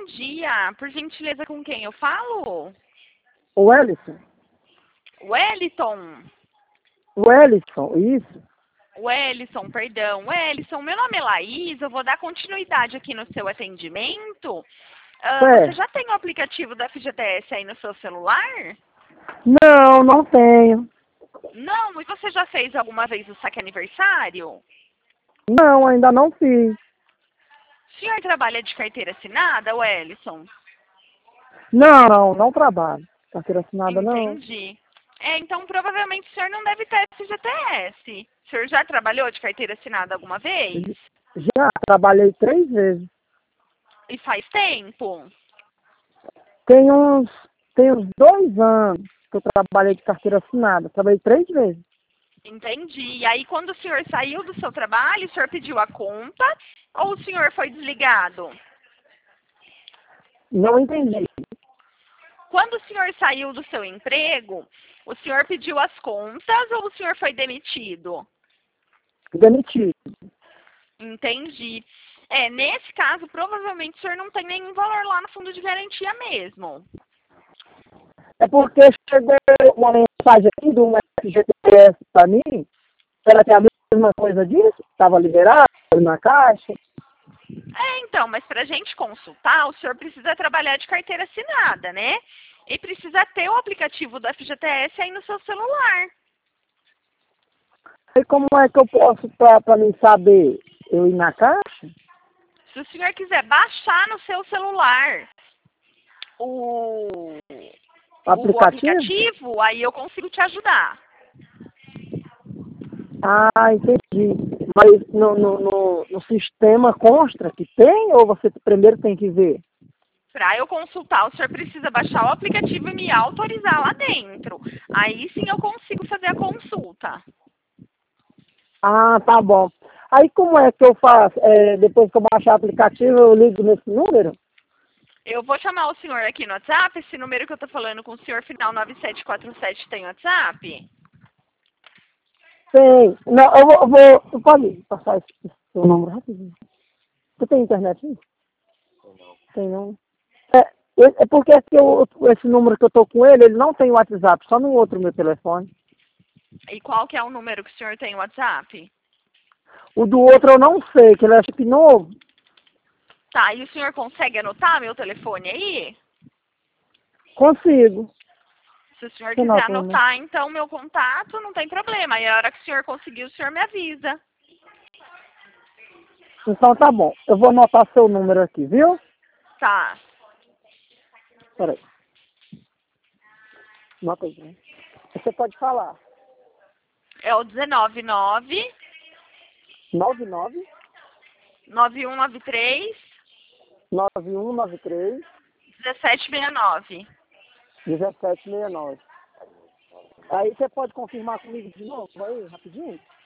dia. Por gentileza, com quem eu falo? O Wellington. Wellington. Wellington, isso. Wellington, perdão. Wellington, meu nome é Laís, eu vou dar continuidade aqui no seu atendimento. Você já tem o aplicativo da FGTS aí no seu celular? Não, não tenho. Não, e você já fez alguma vez o saque aniversário? Não, ainda não fiz. O senhor trabalha de carteira assinada, Wellington? Não trabalho. Carteira assinada não. Entendi. Então provavelmente o senhor não deve ter FGTS. O senhor já trabalhou de carteira assinada alguma vez? Já trabalhei 3 vezes. E faz tempo? Tem uns 2 anos que eu trabalhei de carteira assinada. Trabalhei 3 vezes. Entendi. E aí quando o senhor saiu do seu trabalho, o senhor pediu a conta ou o senhor foi desligado? Não entendi. Quando o senhor saiu do seu emprego, o senhor pediu as contas ou o senhor foi demitido? Demitido. Entendi. Nesse caso, provavelmente o senhor não tem nenhum valor lá no fundo de garantia mesmo. É porque chegou uma mensagem aqui do FGTS para mim. Ela tem a mesma coisa disso? Estava liberado na caixa? Então, mas para a gente consultar, o senhor precisa trabalhar de carteira assinada, né? E precisa ter o aplicativo do FGTS aí no seu celular. E como é que eu posso, para mim saber, eu ir na caixa? Se o senhor quiser baixar no seu celular o aplicativo, aí eu consigo te ajudar. Ah, entendi. Mas no sistema consta que tem ou você primeiro tem que ver? Para eu consultar, o senhor precisa baixar o aplicativo e me autorizar lá dentro. Aí sim eu consigo fazer a consulta. Ah, tá bom. Aí como é que eu faço? Depois que eu baixar o aplicativo, eu ligo nesse número? Eu vou chamar o senhor aqui no WhatsApp. Esse número que eu tô falando com o senhor, final 9747, tem WhatsApp? Tem. Não, eu pode passar esse seu número rapidinho. Você tem internet aí? Tem não. É porque esse número que eu tô com ele não tem WhatsApp, só no outro meu telefone. E qual que é o número que o senhor tem no WhatsApp? O do outro eu não sei, que ele é chip novo. Tá, e o senhor consegue anotar meu telefone aí? Consigo. Se o senhor Você quiser nota, né? anotar, então, meu contato, não tem problema. Aí a hora que o senhor conseguir, o senhor me avisa. Então tá bom. Eu vou anotar seu número aqui, viu? Tá. Peraí. Anota aí, né? Você pode falar. É o 199 99 9193 9193 1769. 1769. Aí você pode confirmar comigo de novo aí, rapidinho?